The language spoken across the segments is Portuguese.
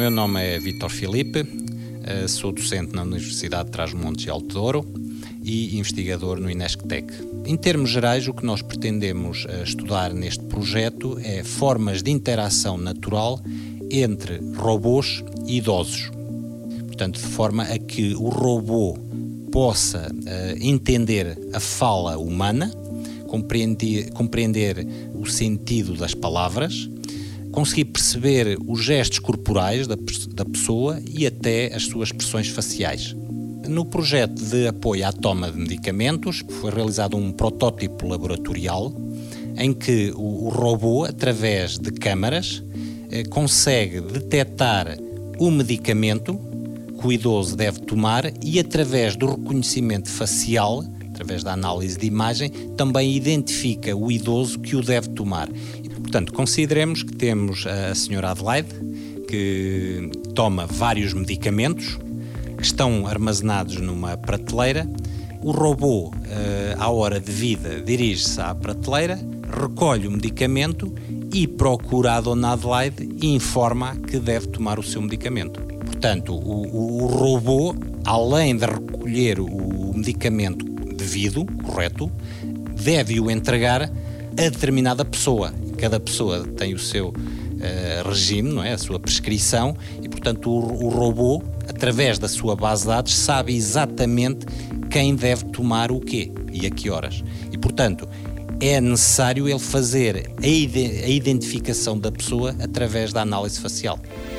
meu nome é Vítor Filipe, sou docente na Universidade de Trás-os-Montes e Alto Douro e investigador no INESC-TEC. Em termos gerais, o que nós pretendemos estudar neste projeto é formas de interação natural entre robôs e idosos. Portanto, de forma a que o robô possa entender a fala humana, compreender o sentido das palavras, conseguir perceber os gestos corporais da pessoa e até as suas expressões faciais. No projeto de apoio à toma de medicamentos, foi realizado um protótipo laboratorial em que o robô, através de câmaras, consegue detectar o medicamento que o idoso deve tomar e, através do reconhecimento facial, através da análise de imagem, também identifica o idoso que o deve tomar. Portanto, consideremos que temos a senhora Adelaide, que toma vários medicamentos, que estão armazenados numa prateleira. O robô, à hora de vida, dirige-se à prateleira, recolhe o medicamento e procura a dona Adelaide e informa que deve tomar o seu medicamento. Portanto, o robô, além de recolher o medicamento devido, correto, deve-o entregar a determinada pessoa. Cada pessoa tem o seu regime, não é? A sua prescrição e, portanto, o robô, através da sua base de dados, sabe exatamente quem deve tomar o quê e a que horas. E, portanto, é necessário ele fazer a identificação da pessoa através da análise facial.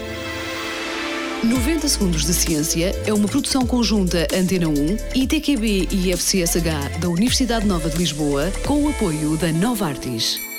90 Segundos de Ciência é uma produção conjunta Antena 1, ITQB e FCSH da Universidade Nova de Lisboa, com o apoio da Novartis.